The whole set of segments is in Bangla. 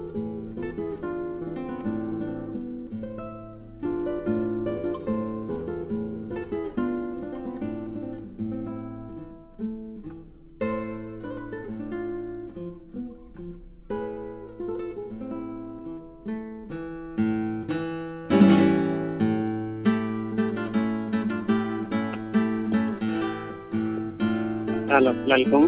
হ্যালো, আসসালামাইকুম।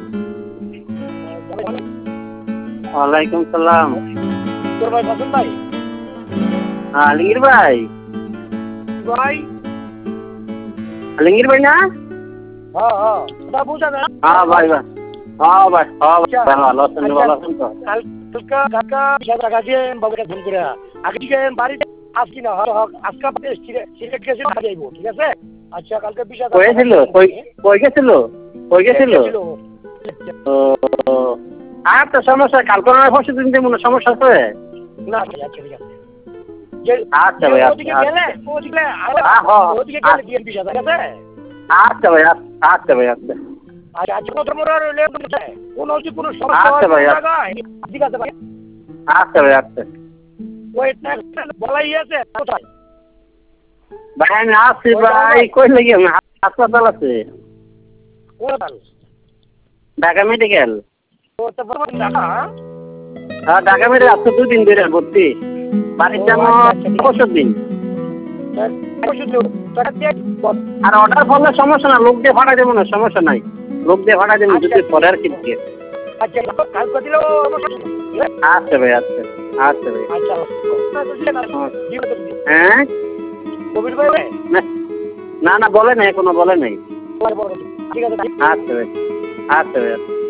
ওয়ালাইকুম সালাম। তোর ভাই বসেন ভাই? হ্যাঁ, আলমগীর ভাই। ভাই আলমগীর ভাই না? হ্যাঁ হ্যাঁ কথা বুঝা না। হ্যাঁ ভাই ভাই। হ্যাঁ ভাই, হ্যাঁ ভাই, ভালো আছেন? ভালো আছেন তো? কালকা টাকা দিয়ে বাবুকে ফোন করে আগে থেকে বাড়িতে আসছি না আজকে সিলেট গেছে যাইব, ঠিক আছে? আচ্ছা কালকে বিষয় কই গেছিল? কই গেছিল? কই গেছিল? ও, আর তো সমস্যা, কালকে নয় পরশু দিন যে মনে সমস্যা আছে। না আচ্ছা ঠিক আছে। আচ্ছা ভাই, ওদিকে আচ্ছা গেলে ওদিকে গেলে দিয়ে বিষয়, ঠিক আছে? আচ্ছা ভাই, আচ্ছা ভাই, আচ্ছা আচ্ছা আজকে কত মোড় রইলে কোনো সমস্যা আচ্ছা ভাই, হয় ঠিক আছে ভাই। আচ্ছা ভাই, আচ্ছা ওইটা বলাই আছে কোথায়? ভাই আমি আসছি ভাই, কই লাগি আমি হাসপাতাল আছে, কোথায়? ঢাকা মেডিকেল। ও তো বড় ঢাকা। হ্যাঁ, ঢাকা মেডিকেল আজকে 2 দিন ধরে ভর্তি। বাড়ির জন্য পরশু দিন। আর অর্ডার করলে সমস্যা না, লোক দিয়ে ভাড়া দেবো না, সমস্যা নাই, লোক দিয়ে ভাড়া দেবো যদি পরে আর কি। আচ্ছা ভাই, আচ্ছা আচ্ছা ভাই। হ্যাঁ না না, বলে নাই, এখনো বলে নাই। ঠিক আছে আচ্ছা ভাই, আচ্ছা ভাই।